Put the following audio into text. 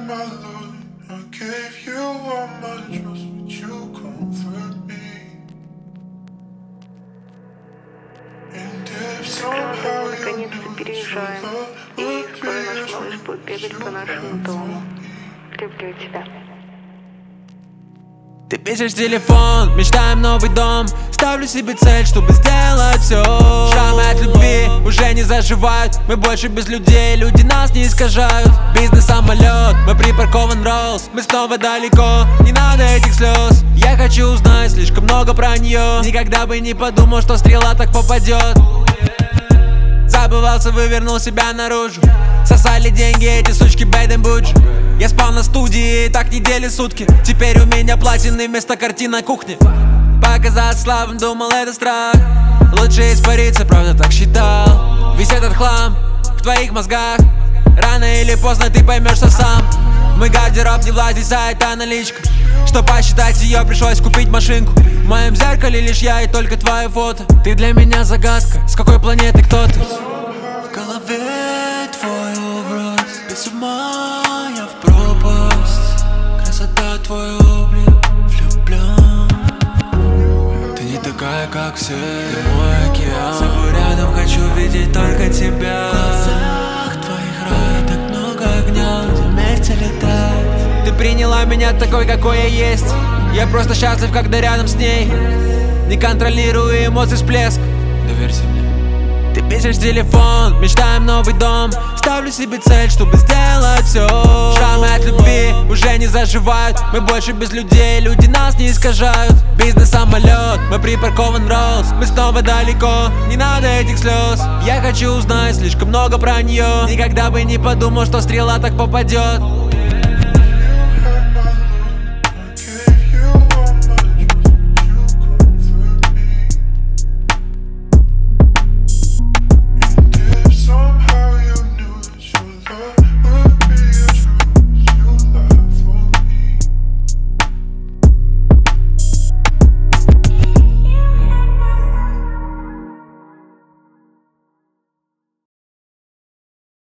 my love. I gave you all my trust, but you comfort me. And if somehow you Наконец-то переезжаем, и скоро наш малыш будет бегать по нашему дому. Люблю тебя. Ты пишешь телефон, мечтаем новый дом. Ставлю себе цель, чтобы сделать все. Шрамы от любви уже не заживают. Мы больше без людей, люди нас не искажают. Бизнес-самолет, мы припаркован Роллс. Мы снова далеко, не надо этих слез. Я хочу узнать слишком много про нее. Никогда бы не подумал, что стрела так попадет. Забывался, вывернул себя наружу. Сосали деньги эти сучки Бейден-Будж. Я спал на студии, так недели сутки. Теперь у меня платины вместо картин на кухне. Показаться слабым, думал, это страх. Лучше испариться, правда так считал. Весь этот хлам в твоих мозгах. Рано или поздно ты поймешь, что сам. Мой гардероб не влазит, а это наличка. Чтоб посчитать ее, пришлось купить машинку. В моем зеркале лишь я и только твое фото. Ты для меня загадка, с какой планеты кто ты? В голове твой образ, без ума я в пропасть. Красота твой облик, влюблен. Ты не такая, как все, ты мой океан. С собой рядом хочу видеть только тебя. В глазах твоих рай, так много огня, вместе летать. Ты приняла меня такой, какой я есть. Я просто счастлив, когда рядом с ней. Не контролирую эмоций всплеск. Доверься мне. Ты пишешь телефон, мечтаем новый дом. Ставлю себе цель, чтобы сделать все. Шрамы от любви уже не заживают. Мы больше без людей, люди нас не искажают. Бизнес-самолет, мы припаркован Роллс. Мы снова далеко, не надо этих слез. Я хочу узнать слишком много про нее. Никогда бы не подумал, что стрела так попадет.